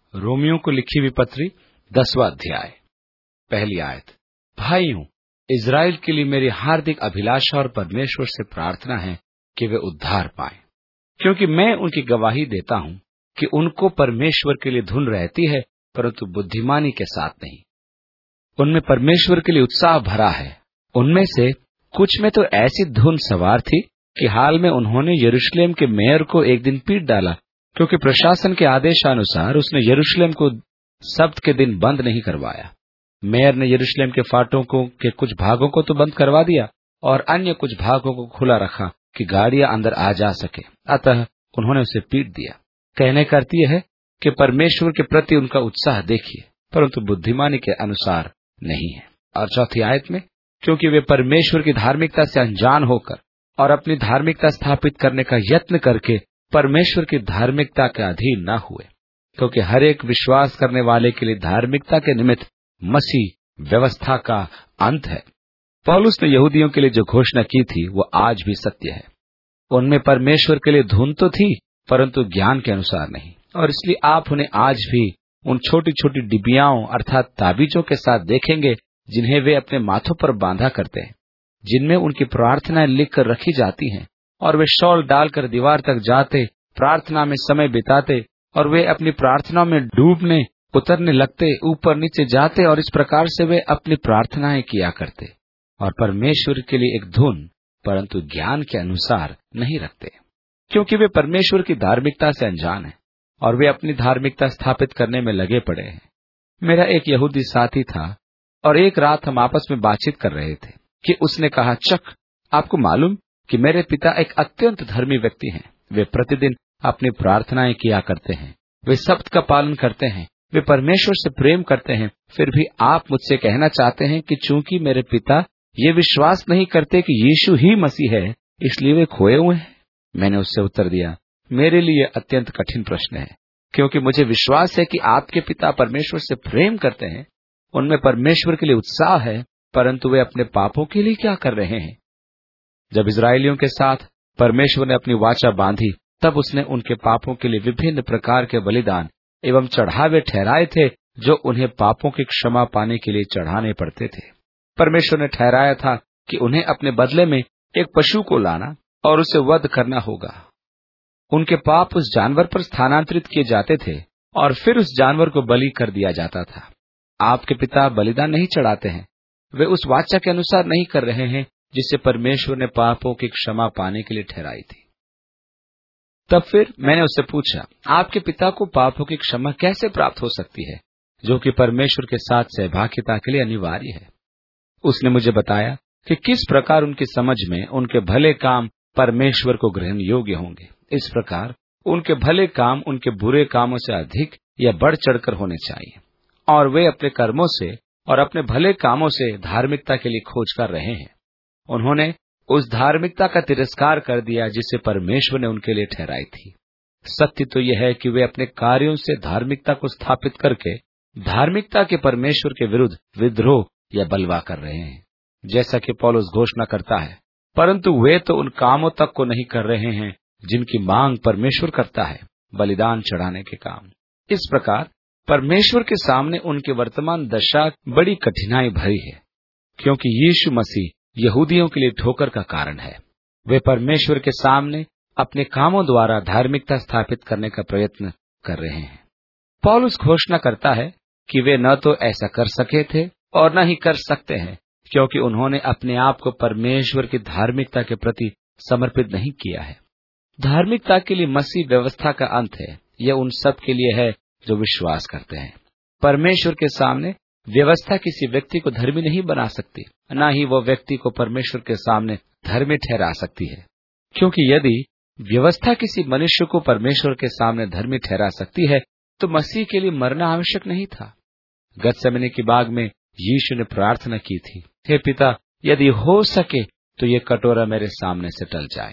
Romeo को लिखी हुई पत्री 10वां अध्याय, पहली आयत। भाइयों, इज़राइल के लिए मेरी हार्दिक अभिलाषा और परमेश्वर से प्रार्थना है कि वे उद्धार पाएं, क्योंकि मैं उनकी गवाही देता हूं कि उनको परमेश्वर के लिए धुन रहती है, परंतु बुद्धिमानी के साथ नहीं। उनमें परमेश्वर के लिए उत्साह भरा है। उनमें से कुछ में तो ऐसी धुन सवार थी कि हाल में उन्होंने यरूशलेम के मेयर को एक दिन पीट डाला, क्योंकि प्रशासन के आदेशानुसार उसने यरूशलेम को सब्त के दिन बंद नहीं करवाया। मेयर ने यरूशलेम के फाटकों के कुछ भागों को तो बंद करवा दिया और अन्य कुछ भागों को खुला रखा कि गाड़ियां अंदर आ जा सके। अतः उन्होंने उसे पीट दिया। कहने का अर्थ यह है कि परमेश्वर के प्रति उनका उत्साह देखिए, परंतु बुद्धिमानी के अनुसार नहीं है। और चौथी आयत में, क्योंकि वे परमेश्वर की धार्मिकता से अनजान होकर और अपनी धार्मिकता स्थापित करने का यत्न करके परमेश्वर की धार्मिकता के अधीन न हुए, क्योंकि हर एक विश्वास करने वाले के लिए धार्मिकता के निमित्त मसीह व्यवस्था का अंत है। पौलुस ने यहूदियों के लिए जो घोषणा की थी वो आज भी सत्य है। उनमें परमेश्वर के लिए धुन तो थी, परंतु ज्ञान के अनुसार नहीं। और इसलिए आप उन्हें आज भी उन छोटी छोटी डिबियाओं अर्थात ताबीजों के साथ देखेंगे जिन्हें वे अपने माथों पर बांधा करते हैं, जिनमें उनकी प्रार्थनाएं लिखकर रखी जाती हैं, और वे शॉल डालकर दीवार तक जाते, प्रार्थना में समय बिताते, और वे अपनी प्रार्थना में डूबने उतरने लगते, ऊपर नीचे जाते, और इस प्रकार से वे अपनी प्रार्थनाएं किया करते और परमेश्वर के लिए एक धुन परंतु ज्ञान के अनुसार नहीं रखते, क्योंकि वे परमेश्वर की धार्मिकता से अनजान हैं और वे अपनी धार्मिकता स्थापित करने में लगे पड़े हैं। मेरा एक यहूदी साथी था और एक रात हम आपस में बातचीत कर रहे थे कि उसने कहा, चक, आपको मालूम कि मेरे पिता एक अत्यंत धर्मी व्यक्ति हैं। वे प्रतिदिन अपनी प्रार्थनाएं किया करते हैं, वे सब्त का पालन करते हैं, वे परमेश्वर से प्रेम करते हैं। फिर भी आप मुझसे कहना चाहते हैं कि चूंकि मेरे पिता ये विश्वास नहीं करते कि यीशु ही मसीह है, इसलिए वे खोए हुए हैं। मैंने उससे उत्तर दिया, मेरे लिए अत्यंत कठिन प्रश्न है, क्योंकि मुझे विश्वास है कि आपके पिता परमेश्वर से प्रेम करते हैं, उनमें परमेश्वर के लिए उत्साह है, परंतु वे अपने पापों के लिए क्या कर रहे हैं। जब इस्राएलियों के साथ परमेश्वर ने अपनी वाचा बांधी, तब उसने उनके पापों के लिए विभिन्न प्रकार के बलिदान एवं चढ़ावे ठहराए थे, जो उन्हें पापों की क्षमा पाने के लिए चढ़ाने पड़ते थे। परमेश्वर ने ठहराया था कि उन्हें अपने बदले में एक पशु को लाना और उसे वध करना होगा। उनके पाप उस जानवर पर स्थानांतरित किए जाते थे और फिर उस जानवर को बलि कर दिया जाता था। आपके पिता बलिदान नहीं चढ़ाते हैं, वे उस वाचा के अनुसार नहीं कर रहे हैं जिसे परमेश्वर ने पापों की क्षमा पाने के लिए ठहराई थी। तब फिर मैंने उससे पूछा, आपके पिता को पापों की क्षमा कैसे प्राप्त हो सकती है, जो कि परमेश्वर के साथ सहभागिता के लिए अनिवार्य है। उसने मुझे बताया कि किस प्रकार उनकी समझ में उनके भले काम परमेश्वर को ग्रहण योग्य होंगे। इस प्रकार उनके भले काम उनके बुरे कामों से अधिक या बढ़ चढ़कर होने चाहिए, और वे अपने कर्मों से और अपने भले कामों से धार्मिकता के लिए खोज कर रहे हैं। उन्होंने उस धार्मिकता का तिरस्कार कर दिया जिसे परमेश्वर ने उनके लिए ठहराई थी। सत्य तो यह है कि वे अपने कार्यों से धार्मिकता को स्थापित करके धार्मिकता के परमेश्वर के विरुद्ध विद्रोह या बलवा कर रहे हैं, जैसा कि पौलुस घोषणा करता है। परंतु वे तो उन कामों तक को नहीं कर रहे हैं जिनकी मांग परमेश्वर करता है, बलिदान चढ़ाने के काम। इस प्रकार परमेश्वर के सामने उनकी वर्तमान दशा बड़ी कठिनाई भरी है, क्योंकि यीशु मसीह यहूदियों के लिए ठोकर का कारण है। वे परमेश्वर के सामने अपने कामों द्वारा धार्मिकता स्थापित करने का प्रयत्न कर रहे हैं। पौलुस घोषणा करता है कि वे न तो ऐसा कर सके थे और न ही कर सकते हैं, क्योंकि उन्होंने अपने आप को परमेश्वर की धार्मिकता के प्रति समर्पित नहीं किया है। धार्मिकता के लिए मसीह व्यवस्था का अंत है। यह उन सब के लिए है जो विश्वास करते हैं। परमेश्वर के सामने व्यवस्था किसी व्यक्ति को धर्मी नहीं बना सकती, न ही वो व्यक्ति को परमेश्वर के सामने धर्मी ठहरा सकती है, क्योंकि यदि व्यवस्था किसी मनुष्य को परमेश्वर के सामने धर्मी ठहरा सकती है, तो मसीह के लिए मरना आवश्यक नहीं था। गतसेमने की बाग में यीशु ने प्रार्थना की थी, हे पिता, यदि हो सके तो ये कटोरा मेरे सामने से टल जाए।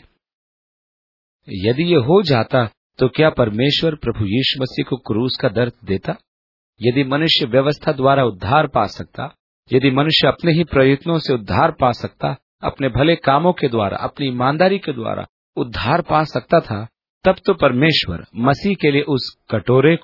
यदि ये हो जाता तो क्या परमेश्वर प्रभु यीशु मसीह को क्रूस का दर्द देता? यदि मनुष्य व्यवस्था द्वारा उद्धार पा सकता, यदि मनुष्य अपने ही प्रयत्नों से उद्धार पा सकता, अपने भले कामों के द्वारा, अपनी ईमानदारी के द्वारा उद्धार पा सकता था, तब तो परमेश्वर मसीह के लिए उस कटोरे को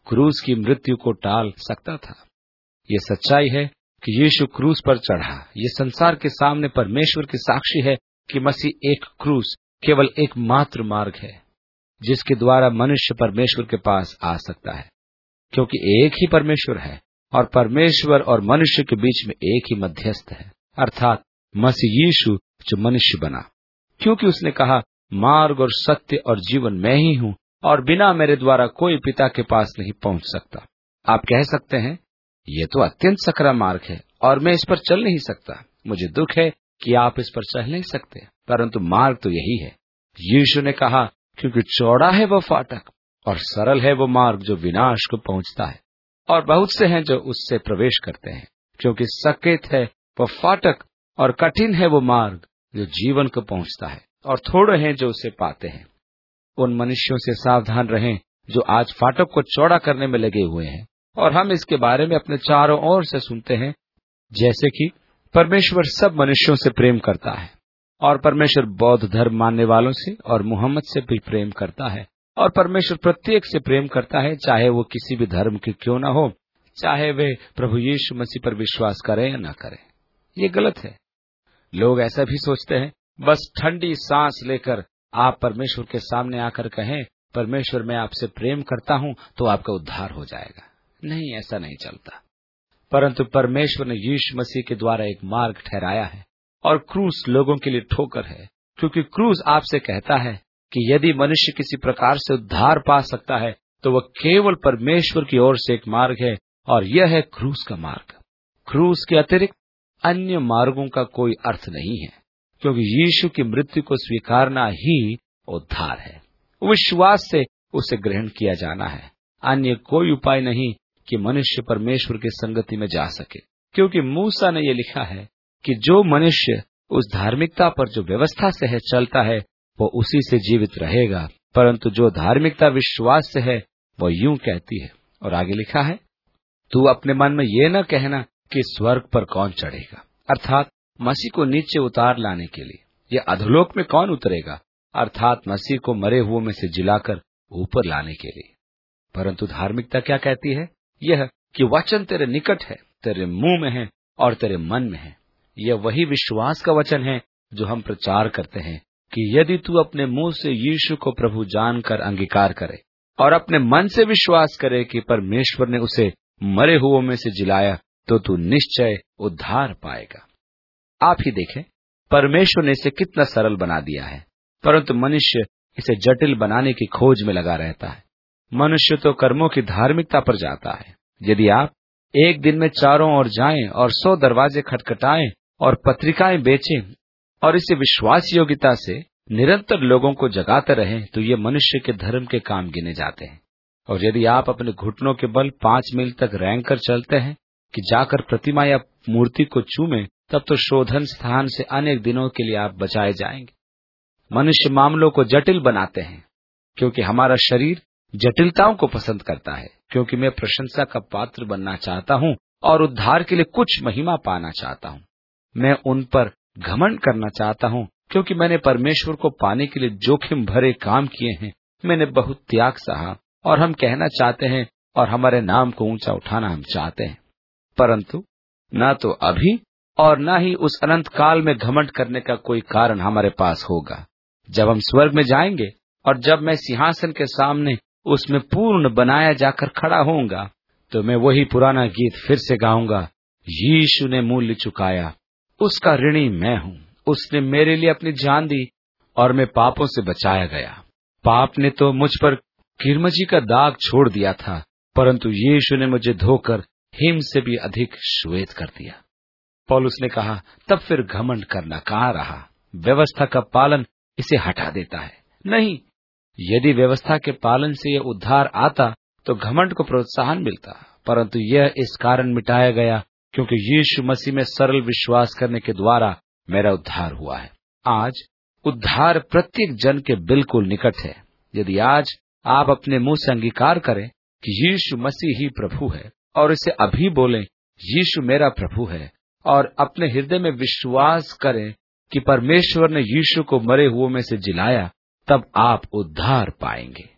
क्रूस की मृत्यु को टाल सकता था। ये सच्चाई है कि यीशु क्रूस पर चढ़ा। ये संसार के सामने परमेश्वर की साक्षी है कि मसीह एक क्रूस केवल एकमात्र मार्ग है जिसके द्वारा मनुष्य परमेश्वर के पास आ सकता है, क्योंकि एक ही परमेश्वर है और परमेश्वर और मनुष्य के बीच में एक ही मध्यस्थ है, अर्थात मसीह यीशु जो मनुष्य बना। क्योंकि उसने कहा, मार्ग और सत्य और जीवन मैं ही हूँ और बिना मेरे द्वारा कोई पिता के पास नहीं पहुंच सकता। आप कह सकते हैं, ये तो अत्यंत सकरा मार्ग है और मैं इस पर चल नहीं सकता। मुझे दुख है कि आप इस पर चल नहीं सकते, परंतु मार्ग तो यही है। यीशु ने कहा, क्योंकि चौड़ा है वो फाटक और सरल है वो मार्ग जो विनाश को पहुंचता है, और बहुत से हैं जो उससे प्रवेश करते हैं। क्योंकि सकेत है वो फाटक और कठिन है वो मार्ग जो जीवन को पहुंचता है, और थोड़े हैं जो उसे पाते हैं। उन मनुष्यों से सावधान रहें जो आज फाटक को चौड़ा करने में लगे हुए हैं, और हम इसके बारे में अपने चारों ओर से सुनते हैं, जैसे कि परमेश्वर सब मनुष्यों से प्रेम करता है, और परमेश्वर बौद्ध धर्म मानने वालों से और मुहम्मद से भी प्रेम करता है, और परमेश्वर प्रत्येक से प्रेम करता है, चाहे वो किसी भी धर्म के क्यों न हो, चाहे वे प्रभु यीशु मसीह पर विश्वास करें या न करें। ये गलत है। लोग ऐसा भी सोचते हैं, बस ठंडी सांस लेकर आप परमेश्वर के सामने आकर कहें, परमेश्वर मैं आपसे प्रेम करता हूं, तो आपका उद्धार हो जाएगा। नहीं, ऐसा नहीं चलता। परंतु परमेश्वर ने यीशु मसीह के द्वारा एक मार्ग ठहराया है, और क्रूस लोगों के लिए ठोकर है, क्योंकि क्रूस आपसे कहता है कि यदि मनुष्य किसी प्रकार से उद्धार पा सकता है तो वह केवल परमेश्वर की ओर से एक मार्ग है, और यह है क्रूस का मार्ग। क्रूस के अतिरिक्त अन्य मार्गों का कोई अर्थ नहीं है, क्योंकि यीशु की मृत्यु को स्वीकारना ही उद्धार है। विश्वास से उसे ग्रहण किया जाना है। अन्य कोई उपाय नहीं कि मनुष्य परमेश्वर की संगति में जा सके, क्योंकि मूसा ने यह लिखा है कि जो मनुष्य उस धार्मिकता पर जो व्यवस्था से है चलता है, वो उसी से जीवित रहेगा, परंतु जो धार्मिकता विश्वास से है वो यूं कहती है। और आगे लिखा है, तू अपने मन में ये न कहना कि स्वर्ग पर कौन चढ़ेगा, अर्थात मसीह को नीचे उतार लाने के लिए, या अधोलोक में कौन उतरेगा, अर्थात मसीह को मरे हुओं में से जिलाकर ऊपर लाने के लिए। परंतु धार्मिकता क्या कहती है? यह कि वचन तेरे निकट है, तेरे मुंह में है और तेरे मन में है। यह वही विश्वास का वचन है जो हम प्रचार करते हैं कि यदि तू अपने मुंह से यीशु को प्रभु जानकर अंगीकार करे और अपने मन से विश्वास करे कि परमेश्वर ने उसे मरे हुओं में से जिलाया, तो तू निश्चय उद्धार पाएगा। आप ही देखें, परमेश्वर ने इसे कितना सरल बना दिया है, परंतु मनुष्य इसे जटिल बनाने की खोज में लगा रहता है। मनुष्य तो कर्मों की धार्मिकता पर जाता है। यदि आप एक दिन में चारों ओर जाएं और 100 दरवाजे खटखटाएं और पत्रिकाएं बेचें और इसे विश्वास योग्यता से निरंतर लोगों को जगाते रहें, तो ये मनुष्य के धर्म के काम गिने जाते हैं। और यदि आप अपने घुटनों के बल 5 मील तक रेंग कर चलते हैं कि जाकर प्रतिमा या मूर्ति को चूमें, तब तो शोधन स्थान से अनेक दिनों के लिए आप बचाए जाएंगे। मनुष्य मामलों को जटिल बनाते हैं, क्योंकि हमारा शरीर जटिलताओं को पसंद करता है। क्योंकि मैं प्रशंसा का पात्र बनना चाहता हूं और उद्धार के लिए कुछ महिमा पाना चाहता हूं। मैं उन पर घमंड करना चाहता हूं, क्योंकि मैंने परमेश्वर को पाने के लिए जोखिम भरे काम किए हैं। मैंने बहुत त्याग सहा, और हम कहना चाहते हैं और हमारे नाम को ऊंचा उठाना हम चाहते हैं। परंतु न तो अभी और न ही उस अनंत काल में घमंड करने का कोई कारण हमारे पास होगा। जब हम स्वर्ग में जाएंगे और जब मैं सिंहासन के सामने उसमें पूर्ण बनाया जाकर खड़ा होऊंगा, तो मैं वही पुराना गीत फिर से गाऊंगा, यीशु ने मूल्य चुकाया, उसका ऋणी मैं हूं। उसने मेरे लिए अपनी जान दी और मैं पापों से बचाया गया। पाप ने तो मुझ पर किरमजी का दाग छोड़ दिया था, परंतु यीशु ने मुझे धोकर हिम से भी अधिक श्वेत कर दिया। पौलुस ने कहा, तब फिर घमंड करना कहाँ रहा? व्यवस्था का पालन इसे हटा देता है। नहीं, यदि व्यवस्था के पालन से यह उद्धार आता तो घमंड को प्रोत्साहन मिलता, परंतु यह इस कारण मिटाया गया क्योंकि यीशु मसीह में सरल विश्वास करने के द्वारा मेरा उद्धार हुआ है। आज उद्धार प्रत्येक जन के बिल्कुल निकट है। यदि आज आप अपने मुंह से अंगीकार करें कि यीशु मसीह ही प्रभु है और इसे अभी बोलें, यीशु मेरा प्रभु है, और अपने हृदय में विश्वास करें कि परमेश्वर ने यीशु को मरे हुओं में से जिलाया, तब आप उद्धार पाएंगे।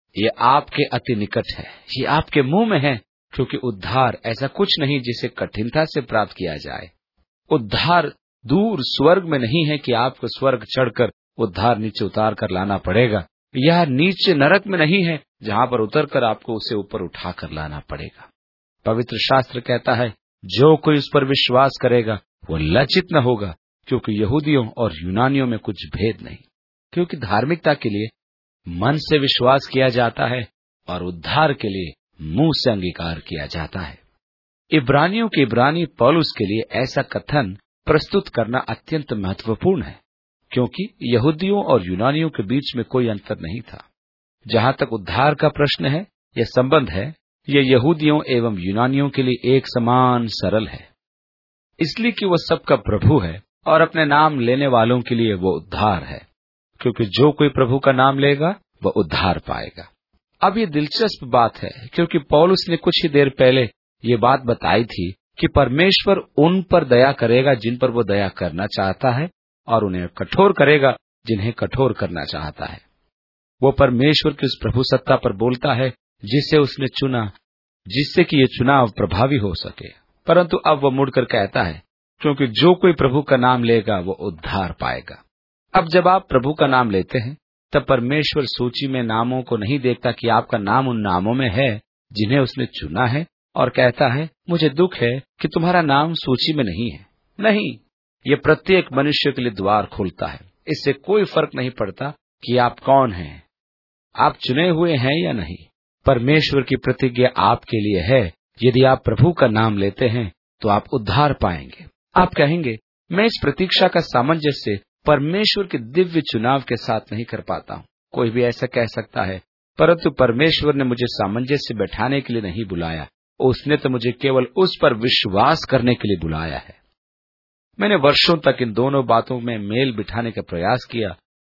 ये आपके अति निकट है, ये आपके मुंह में है, क्योंकि उद्धार ऐसा कुछ नहीं जिसे कठिनता से प्राप्त किया जाए। उद्धार दूर स्वर्ग में नहीं है कि आपको स्वर्ग चढ़कर उद्धार नीचे उतार कर लाना पड़ेगा। यह नीचे नरक में नहीं है जहां पर उतरकर आपको उसे ऊपर उठाकर लाना पड़ेगा। पवित्र शास्त्र कहता है, जो कोई उस पर विश्वास करेगा वो लज्जित न होगा, क्योंकि यहूदियों और यूनानियों में कुछ भेद नहीं। क्योंकि धार्मिकता के लिए मन से विश्वास किया जाता है और उद्धार के लिए मुंह से अंगीकार किया जाता है। इब्रानियों के इब्रानी पौलुस के लिए ऐसा कथन प्रस्तुत करना अत्यंत महत्वपूर्ण है, क्योंकि यहूदियों और यूनानियों के बीच में कोई अंतर नहीं था। जहां तक उद्धार का प्रश्न है, यह संबंध है, यह यहूदियों एवं यूनानियों के लिए एक समान सरल है, इसलिए कि वह सबका प्रभु है और अपने नाम लेने वालों के लिए वो उद्धार है, क्योंकि जो कोई प्रभु का नाम लेगा वह उद्धार पाएगा। अब ये दिलचस्प बात है, क्योंकि पौलुस ने कुछ ही देर पहले ये बात बताई थी कि परमेश्वर उन पर दया करेगा जिन पर वो दया करना चाहता है, और उन्हें कठोर करेगा जिन्हें कठोर करना चाहता है। वो परमेश्वर की उस प्रभु सत्ता पर बोलता है जिसे उसने चुना, जिससे कि ये चुनाव प्रभावी हो सके। परंतु अब वह मुड़कर कहता है, क्योंकि जो कोई प्रभु का नाम लेगा वो उद्धार पाएगा। अब जब आप प्रभु का नाम लेते हैं, तब परमेश्वर सूची में नामों को नहीं देखता कि आपका नाम उन नामों में है जिन्हें उसने चुना है, और कहता है, मुझे दुख है कि तुम्हारा नाम सूची में नहीं है। नहीं, ये प्रत्येक मनुष्य के लिए द्वार खोलता है। इससे कोई फर्क नहीं पड़ता कि आप कौन हैं, आप चुने हुए हैं या नहीं। परमेश्वर की प्रतिज्ञा आपके लिए है, यदि आप प्रभु का नाम लेते हैं तो आप उद्धार पाएंगे। आप कहेंगे, मैं इस प्रतीक्षा का सामंजस्य परमेश्वर के दिव्य चुनाव के साथ नहीं कर पाता हूँ। कोई भी ऐसा कह सकता है, परंतु परमेश्वर ने मुझे सामंजस्य बैठाने के लिए नहीं बुलाया, उसने तो मुझे केवल उस पर विश्वास करने के लिए बुलाया है। मैंने वर्षों तक इन दोनों बातों में मेल बिठाने का प्रयास किया,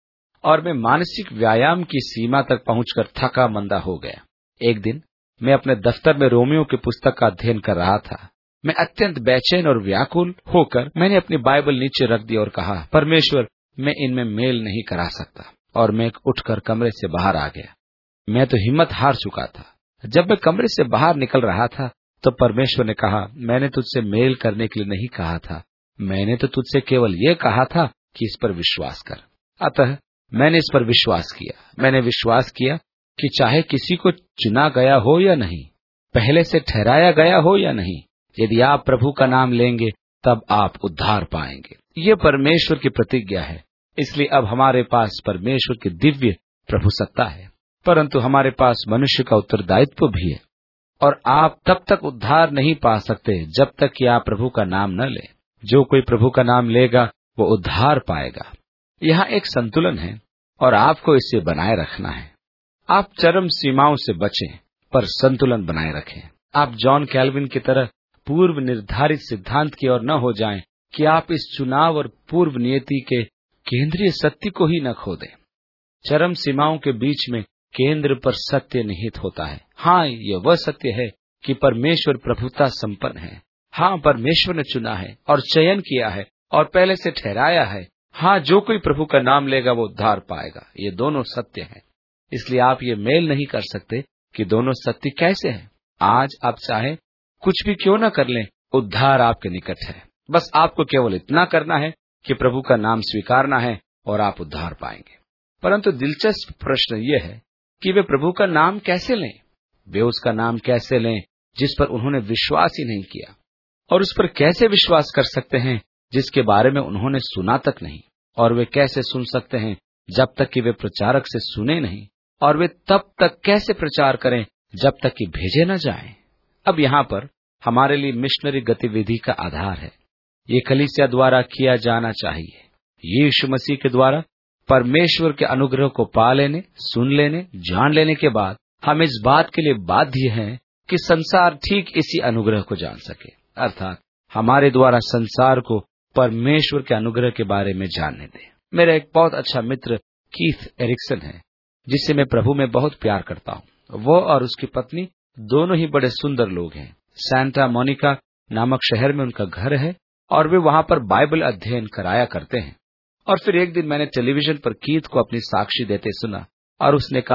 और मैं मानसिक व्यायाम की सीमा तक पहुंचकर थका मंदा हो गया। एक दिन मैं अपने दफ्तर में रोमियो की पुस्तक का अध्ययन कर रहा था। मैं अत्यंत बेचैन और व्याकुल होकर मैंने अपनी बाइबल नीचे रख दी और कहा, परमेश्वर, मैं इनमें मेल नहीं करा सकता। और मैं उठकर कमरे से बाहर आ गया। मैं तो हिम्मत हार चुका था। जब मैं कमरे से बाहर निकल रहा था तो परमेश्वर ने कहा, मैंने तुझसे मेल करने के लिए नहीं कहा था, मैंने तो तुझसे केवल ये कहा था कि इस पर विश्वास कर। अतः मैंने इस पर विश्वास किया। मैंने विश्वास किया कि चाहे किसी को चुना गया हो या नहीं, पहले से ठहराया गया हो या नहीं, यदि आप प्रभु का नाम लेंगे तब आप उद्धार पाएंगे। ये परमेश्वर की प्रतिज्ञा है। इसलिए अब हमारे पास परमेश्वर की दिव्य प्रभु सत्ता है, परंतु हमारे पास मनुष्य का उत्तरदायित्व भी है। और आप तब तक उद्धार नहीं पा सकते जब तक कि आप प्रभु का नाम न लें। जो कोई प्रभु का नाम लेगा वो उद्धार पाएगा। यहाँ एक संतुलन है और आपको इसे बनाए रखना है। आप चरम सीमाओं से बचें, पर संतुलन बनाए रखें। आप जॉन कैल्विन की तरह पूर्व निर्धारित सिद्धांत की ओर न हो जाएं कि आप इस चुनाव और पूर्व नियति के केंद्रीय सत्य को ही न खो दें। चरम सीमाओं के बीच में केंद्र पर सत्य निहित होता है। हाँ, यह वह सत्य है कि परमेश्वर प्रभुता संपन्न है। हाँ, परमेश्वर ने चुना है और चयन किया है और पहले से ठहराया है। हाँ, जो कोई प्रभु का नाम लेगा वो उद्धार पाएगा। ये दोनों सत्य हैं। इसलिए आप ये मेल नहीं कर सकते कि दोनों सत्य कैसे हैं। आज आप चाहे कुछ भी क्यों न कर लें, उद्धार आपके निकट है। बस आपको केवल इतना करना है कि प्रभु का नाम स्वीकारना है और आप उद्धार पाएंगे। परंतु दिलचस्प प्रश्न यह है कि वे प्रभु का नाम कैसे लें। वे उसका नाम कैसे लें जिस पर उन्होंने विश्वास ही नहीं किया, और उस पर कैसे विश्वास कर सकते हैं जिसके बारे में उन्होंने सुना तक नहीं। और वे कैसे सुन सकते हैं जब तक कि वे प्रचारक से सुने नहीं, और वे तब तक कैसे प्रचार करें जब तक कि भेजे न जाएं। अब यहाँ पर हमारे लिए मिशनरी गतिविधि का आधार है। ये कलीसिया द्वारा किया जाना चाहिए। यीशु मसीह के द्वारा परमेश्वर के अनुग्रह को पा लेने, सुन लेने, जान लेने के बाद हम इस बात के लिए बाध्य हैं कि संसार ठीक इसी अनुग्रह को जान सके, अर्थात हमारे द्वारा संसार को परमेश्वर के अनुग्रह के बारे में जानने दें। मेरा एक बहुत अच्छा मित्र कीथ एरिक्सन है, जिससे मैं प्रभु में बहुत प्यार करता हूँ। वो और उसकी पत्नी दोनों ही बड़े सुंदर लोग हैं। सैंटा मोनिका नामक शहर में उनका घर है और वे वहाँ पर बाइबल अध्ययन कराया करते हैं। और फिर एक दिन मैंने टेलीविजन पर कीथ को अपनी साक्षी देते सुना और उसने कहा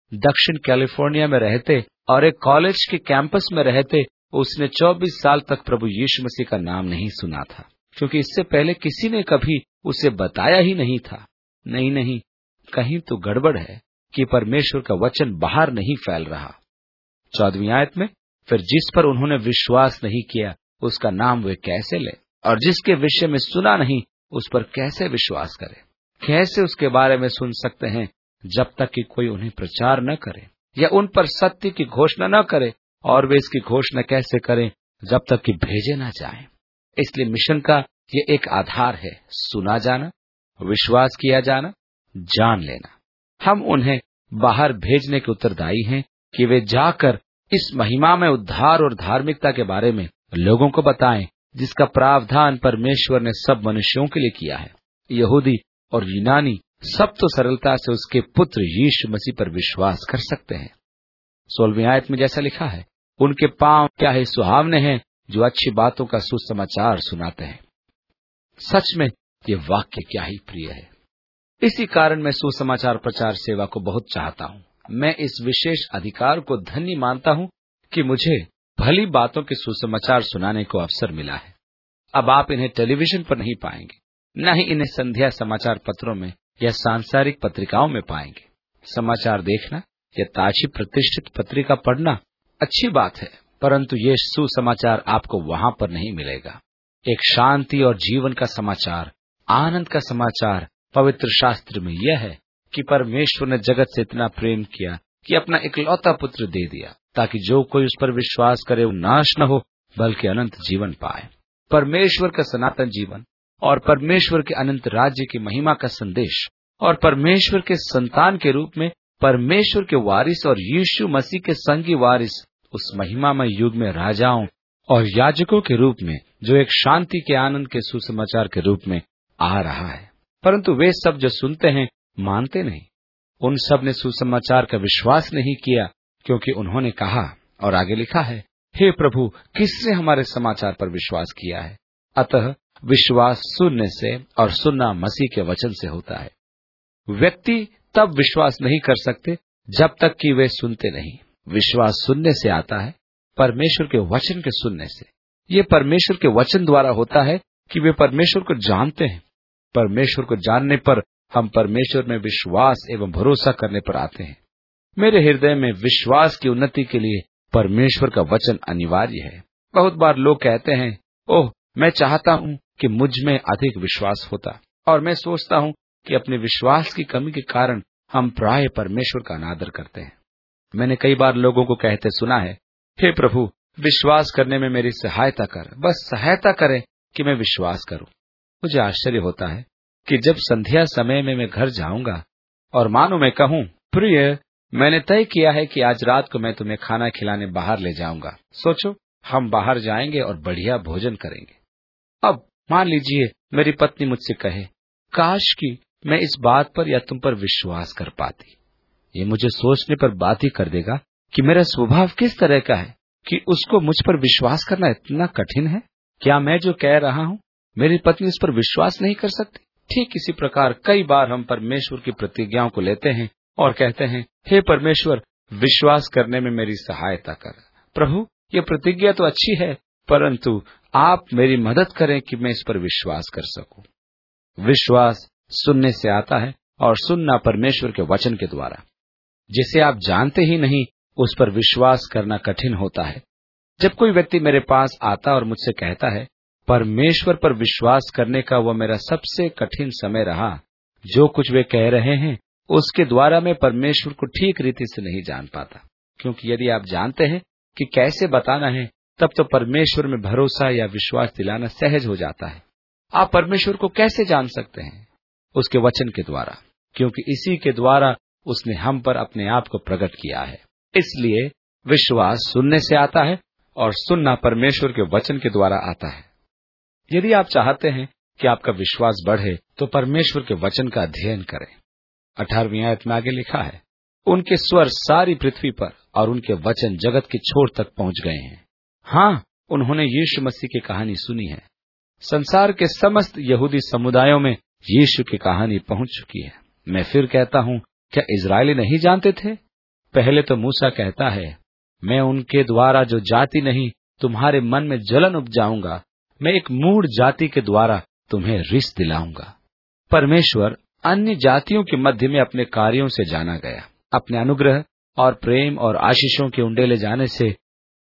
दक्षिण कैलिफोर्निया में रहते और एक कॉलेज के कैंपस में रहते उसने 24 साल तक प्रभु यीशु मसीह का नाम नहीं सुना था, क्योंकि इससे पहले किसी ने कभी उसे बताया ही नहीं था। नहीं, कहीं तो गड़बड़ है कि परमेश्वर का वचन बाहर नहीं फैल रहा। 14वीं आयत में, फिर जिस पर उन्होंने विश्वास नहीं किया उसका नाम वे कैसे ले, और जिसके विषय में सुना नहीं उस पर कैसे विश्वास करे। कैसे उसके बारे में सुन सकते हैं जब तक कि कोई उन्हें प्रचार न करे या उन पर सत्य की घोषणा न करे, और वे इसकी घोषणा कैसे करें जब तक कि भेजे न जाएं। इसलिए मिशन का ये एक आधार है, सुना जाना, विश्वास किया जाना, जान लेना। हम उन्हें बाहर भेजने के उत्तरदायी हैं कि वे जाकर इस महिमा में उद्धार और धार्मिकता के बारे में लोगों को बताएं, जिसका प्रावधान परमेश्वर ने सब मनुष्यों के लिए किया है। यहूदी और यूनानी सब तो सरलता से उसके पुत्र यीशु मसीह पर विश्वास कर सकते हैं। 16वीं आयत में जैसा लिखा है, उनके पांव क्या ही सुहावने हैं जो अच्छी बातों का सुसमाचार सुनाते हैं। सच में ये वाक्य क्या ही प्रिय है। इसी कारण मैं सुसमाचार प्रचार सेवा को बहुत चाहता हूँ। मैं इस विशेष अधिकार को धन्य मानता हूँ कि मुझे भली बातों के सुसमाचार सुनाने को अवसर मिला है। अब आप इन्हें टेलीविजन पर नहीं पाएंगे, न ही इन्हें संध्या समाचार पत्रों में या सांसारिक पत्रिकाओं में पाएंगे। समाचार देखना या ताजी प्रतिष्ठित पत्रिका पढ़ना अच्छी बात है, परंतु ये सुसमाचार आपको वहां पर नहीं मिलेगा। एक शांति और जीवन का समाचार, आनंद का समाचार पवित्र शास्त्र में यह है कि परमेश्वर ने जगत से इतना प्रेम किया कि अपना इकलौता पुत्र दे दिया, ताकि जो कोई उस पर विश्वास करे वो नाश न हो बल्कि अनंत जीवन पाए। परमेश्वर का सनातन जीवन और परमेश्वर के अनंत राज्य की महिमा का संदेश और परमेश्वर के संतान के रूप में परमेश्वर के वारिस और यीशु मसीह के संगी वारिस उस महिमामय युग में राजाओं और याजकों के रूप में जो एक शांति के आनंद के सुसमाचार के रूप में आ रहा है। परंतु वे सब जो सुनते हैं मानते नहीं। उन सब ने सुसमाचार का विश्वास नहीं किया, क्योंकि उन्होंने कहा, और आगे लिखा है, हे प्रभु, किसने हमारे समाचार पर विश्वास किया है? अतः विश्वास सुनने से और सुनना मसीह के वचन से होता है। व्यक्ति तब विश्वास नहीं कर सकते जब तक कि वे सुनते नहीं। विश्वास सुनने से आता है, परमेश्वर के वचन के सुनने से। ये परमेश्वर के वचन द्वारा होता है कि वे परमेश्वर को जानते हैं। परमेश्वर को जानने पर हम परमेश्वर में विश्वास एवं भरोसा करने पर आते हैं। मेरे हृदय में विश्वास की उन्नति के लिए परमेश्वर का वचन अनिवार्य है। बहुत बार लोग कहते हैं, ओह, मैं चाहता हूँ कि मुझ में अधिक विश्वास होता, और मैं सोचता हूँ कि अपने विश्वास की कमी के कारण हम प्राय परमेश्वर का अनादर करते हैं। मैंने कई बार लोगों को कहते सुना है, हे प्रभु, विश्वास करने में मेरी सहायता कर, बस सहायता करें कि मैं विश्वास करूं। मुझे आश्चर्य होता है कि जब संध्या समय में मैं घर जाऊंगा और मानो मैं कहूं, प्रिय, मैंने तय किया है कि आज रात को मैं तुम्हें खाना खिलाने बाहर ले जाऊंगा। सोचो, हम बाहर जाएंगे और बढ़िया भोजन करेंगे। अब मान लीजिए मेरी पत्नी मुझसे कहे, काश कि मैं इस बात पर या तुम पर विश्वास कर पाती। ये मुझे सोचने पर बात ही कर देगा कि मेरा स्वभाव किस तरह का है कि उसको मुझ पर विश्वास करना इतना कठिन है। क्या मैं जो कह रहा हूँ मेरी पत्नी इस पर विश्वास नहीं कर सकती? ठीक इसी प्रकार कई बार हम परमेश्वर की प्रतिज्ञाओं को लेते हैं और कहते हैं, हे परमेश्वर, विश्वास करने में मेरी सहायता कर। प्रभु, ये प्रतिज्ञा तो अच्छी है, परंतु आप मेरी मदद करें कि मैं इस पर विश्वास कर सकूं। विश्वास सुनने से आता है और सुनना परमेश्वर के वचन के द्वारा। जिसे आप जानते ही नहीं उस पर विश्वास करना कठिन होता है। जब कोई व्यक्ति मेरे पास आता और मुझसे कहता है, परमेश्वर पर विश्वास करने का वह मेरा सबसे कठिन समय रहा, जो कुछ वे कह रहे हैं उसके द्वारा मैं परमेश्वर को ठीक रीति से नहीं जान पाता। क्योंकि यदि आप जानते हैं कि कैसे बताना है, तब तो परमेश्वर में भरोसा या विश्वास दिलाना सहज हो जाता है। आप परमेश्वर को कैसे जान सकते हैं? उसके वचन के द्वारा, क्योंकि इसी के द्वारा उसने हम पर अपने आप को प्रकट किया है। इसलिए विश्वास सुनने से आता है और सुनना परमेश्वर के वचन के द्वारा आता है। यदि आप चाहते हैं कि आपका विश्वास बढ़े तो परमेश्वर के वचन का अध्ययन करें। 18वीं आयत में आगे लिखा है, उनके स्वर सारी पृथ्वी पर और उनके वचन जगत के छोर तक पहुंच गए हैं। हाँ, उन्होंने यीशु मसीह की कहानी सुनी है। संसार के समस्त यहूदी समुदायों में यीशु की कहानी पहुंच चुकी है। मैं फिर कहता हूँ, क्या इजरायली नहीं जानते थे? पहले तो मूसा कहता है, मैं उनके द्वारा जो जाति नहीं तुम्हारे मन में जलन उपजाऊंगा, मैं एक मूढ़ जाति के द्वारा तुम्हें रिस दिलाऊंगा। परमेश्वर अन्य जातियों के मध्य में अपने कार्यों से जाना गया। अपने अनुग्रह और प्रेम और आशीषों के उंडेले जाने से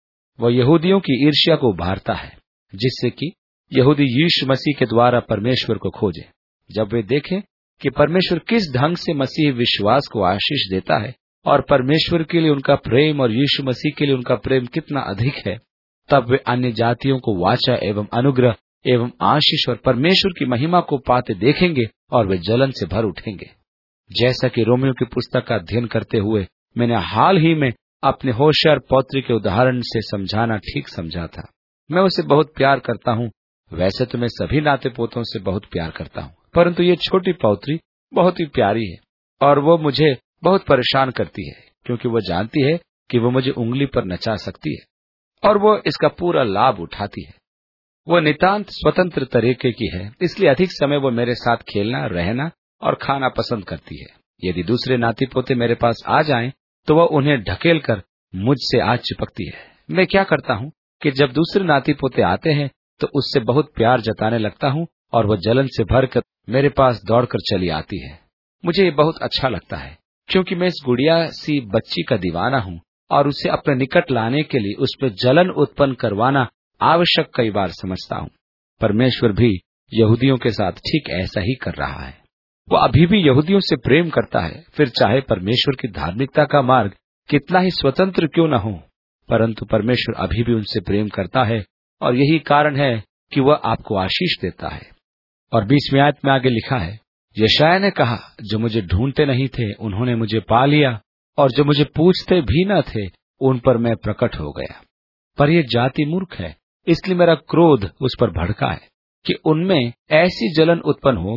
वह यहूदियों की ईर्ष्या को उभारता है, जिससे कि यहूदी यीशु मसीह के द्वारा परमेश्वर को खोजें। जब वे देखें कि परमेश्वर किस ढंग से मसीह विश्वास को आशीष देता है और परमेश्वर के लिए उनका प्रेम और यीशु मसीह के लिए उनका प्रेम कितना अधिक है, तब वे अन्य जातियों को वाचा एवं अनुग्रह एवं आशीष और परमेश्वर की महिमा को पाते देखेंगे और वे जलन से भर उठेंगे। जैसा कि रोमियो की पुस्तक का अध्ययन करते हुए मैंने हाल ही में अपने होशियार पौत्री के उदाहरण से समझाना ठीक समझा था। मैं उसे बहुत प्यार करता हूँ। वैसे तो मैं सभी नाते पोतों से बहुत प्यार करता हूँ, परंतु ये छोटी पौत्री बहुत ही प्यारी है और वो मुझे बहुत परेशान करती है, क्योंकि वो जानती है कि वो मुझे उंगली पर नचा सकती है और वो इसका पूरा लाभ उठाती है। वो नितांत स्वतंत्र तरीके की है, इसलिए अधिक समय वो मेरे साथ खेलना, रहना और खाना पसंद करती है। यदि दूसरे नाती पोते मेरे पास आ जाएं, तो वह उन्हें ढकेल कर मुझसे आज चिपकती है। मैं क्या करता हूँ कि जब दूसरे नाती पोते आते हैं तो उससे बहुत प्यार जताने लगता हूँ और वह जलन से भरकर मेरे पास दौड़कर चली आती है। मुझे ये बहुत अच्छा लगता है, क्योंकि मैं इस गुड़िया सी बच्ची का दीवाना हूँ और उसे अपने निकट लाने के लिए उसमें जलन उत्पन्न करवाना आवश्यक कई बार समझता हूँ। परमेश्वर भी यहूदियों के साथ ठीक ऐसा ही कर रहा है। वो अभी भी यहूदियों से प्रेम करता है, फिर चाहे परमेश्वर की धार्मिकता का मार्ग कितना ही स्वतंत्र क्यों न हो, परंतु परमेश्वर अभी भी उनसे प्रेम करता है और यही कारण है कि वह आपको आशीष देता है। और 20वीं आयत में आगे लिखा है, यशायाह ने कहा, जो मुझे ढूंढते नहीं थे उन्होंने मुझे पा लिया, और जो मुझे पूछते भी न थे उन पर मैं प्रकट हो गया। पर यह जाति मूर्ख है, इसलिए मेरा क्रोध उस पर भड़का है कि उनमें ऐसी जलन उत्पन्न हो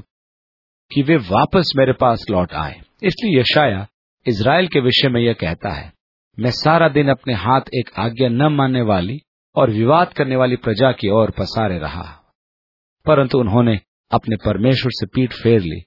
कि वे वापस मेरे पास लौट आए। इसलिए यशायाह इस्राएल के विषय में यह कहता है, मैं सारा दिन अपने हाथ एक आज्ञा न मानने वाली और विवाद करने वाली प्रजा की ओर पसारे रहा, परंतु उन्होंने अपने परमेश्वर से पीठ फेर ली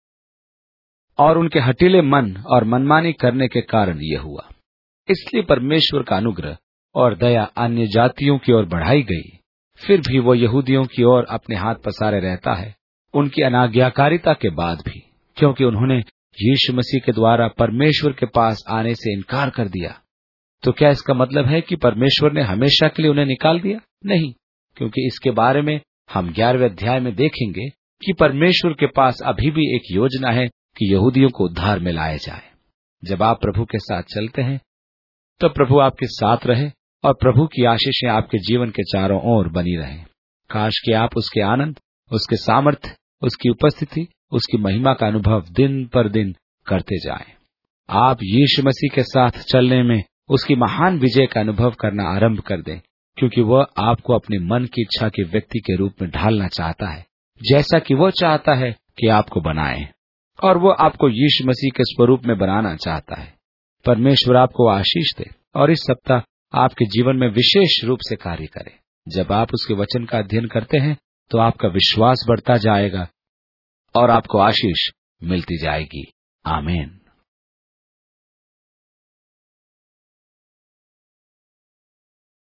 और उनके हठीले मन और मनमानी करने के कारण यह हुआ। इसलिए परमेश्वर का अनुग्रह और दया अन्य जातियों की ओर बढ़ाई गई, फिर भी वो यहूदियों की ओर अपने हाथ पसारे रहता है, उनकी अनाज्ञाकारिता के बाद भी, क्योंकि उन्होंने यीशु मसीह के द्वारा परमेश्वर के पास आने से इनकार कर दिया। तो क्या इसका मतलब है कि परमेश्वर ने हमेशा के लिए उन्हें निकाल दिया? नहीं, क्योंकि इसके बारे में हम 11वें अध्याय में देखेंगे कि परमेश्वर के पास अभी भी एक योजना है कि यहूदियों को उद्धार में लाया जाए। जब आप प्रभु के साथ चलते हैं तो प्रभु आपके साथ रहे और प्रभु की आशीषें आपके जीवन के चारों ओर बनी रहें। काश कि आप उसके आनंद, उसके सामर्थ्य, उसकी उपस्थिति, उसकी महिमा का अनुभव दिन पर दिन करते जाएं। आप यीशु मसीह के साथ चलने में उसकी महान विजय का अनुभव करना आरंभ कर दें, क्योंकि वह आपको अपने मन की इच्छा के व्यक्ति के रूप में ढालना चाहता है, जैसा कि वह चाहता है कि आपको बनाए, और वह आपको यीशु मसीह के स्वरूप में बनाना चाहता है। परमेश्वर आपको आशीष दे और इस सप्ताह आपके जीवन में विशेष रूप से कार्य करे। जब आप उसके वचन का अध्ययन करते हैं तो आपका विश्वास बढ़ता जाएगा और आपको आशीष मिलती जाएगी। आमीन।